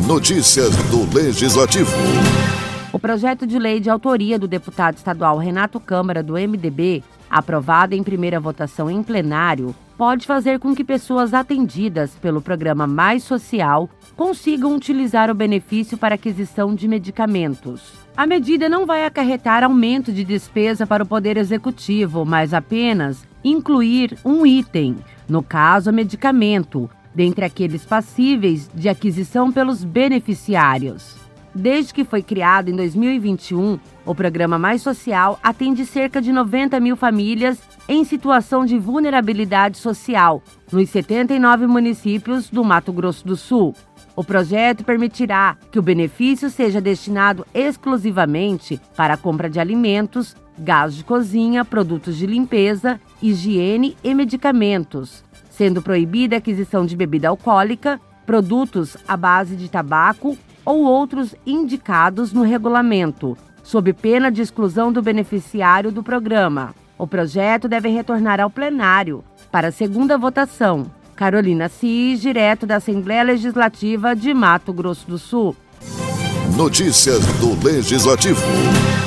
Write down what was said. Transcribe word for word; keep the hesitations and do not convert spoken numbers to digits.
Notícias do Legislativo. O projeto de lei de autoria do deputado estadual Renato Câmara, do M D B, aprovado em primeira votação em plenário, pode fazer com que pessoas atendidas pelo programa Mais Social consigam utilizar o benefício para aquisição de medicamentos. A medida não vai acarretar aumento de despesa para o Poder Executivo, mas apenas incluir um item, no caso, medicamento, dentre aqueles passíveis de aquisição pelos beneficiários. Desde que foi criado em dois mil e vinte e um, o Programa Mais Social atende cerca de noventa mil famílias em situação de vulnerabilidade social, nos setenta e nove municípios do Mato Grosso do Sul. O projeto permitirá que o benefício seja destinado exclusivamente para a compra de alimentos, gás de cozinha, produtos de limpeza, higiene e medicamentos, sendo proibida a aquisição de bebida alcoólica, produtos à base de tabaco ou outros indicados no regulamento, sob pena de exclusão do beneficiário do programa. O projeto deve retornar ao plenário para a segunda votação. Carolina Cis, direto da Assembleia Legislativa de Mato Grosso do Sul. Notícias do Legislativo.